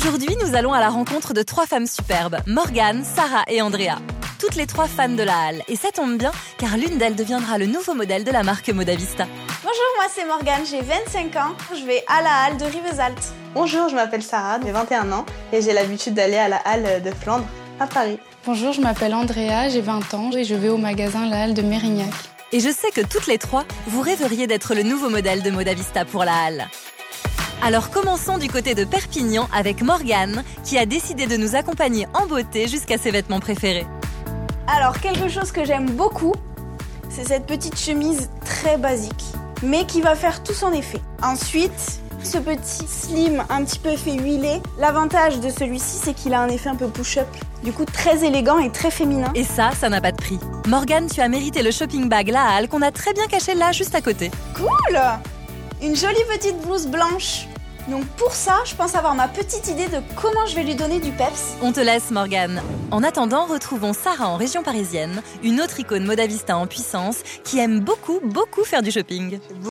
Aujourd'hui, nous allons à la rencontre de 3 femmes superbes, Morgane, Sarah et Andrea. Toutes les 3 fans de la halle. Et ça tombe bien, car l'une d'elles deviendra le nouveau modèle de la marque Modavista. Bonjour, moi c'est Morgane, j'ai 25 ans. Je vais à la halle de Rivesaltes. Bonjour, je m'appelle Sarah, j'ai 21 ans et j'ai l'habitude d'aller à la halle de Flandre, à Paris. Bonjour, je m'appelle Andrea, j'ai 20 ans et je vais au magasin La Halle de Mérignac. Et je sais que toutes les 3, vous rêveriez d'être le nouveau modèle de Modavista pour la halle. Alors commençons du côté de Perpignan avec Morgane, qui a décidé de nous accompagner en beauté jusqu'à ses vêtements préférés. Alors, quelque chose que j'aime beaucoup, c'est cette petite chemise très basique, mais qui va faire tout son effet. Ensuite, ce petit slim un petit peu effet huilé. L'avantage de celui-ci, c'est qu'il a un effet un peu push-up. Du coup, très élégant et très féminin. Et ça n'a pas de prix. Morgane, tu as mérité le shopping bag La Halle qu'on a très bien caché là, juste à côté. Cool! Une jolie petite blouse blanche. Donc pour ça, je pense avoir ma petite idée de comment je vais lui donner du peps. On te laisse, Morgane. En attendant, retrouvons Sarah en région parisienne, une autre icône Modavista en puissance qui aime beaucoup faire du shopping.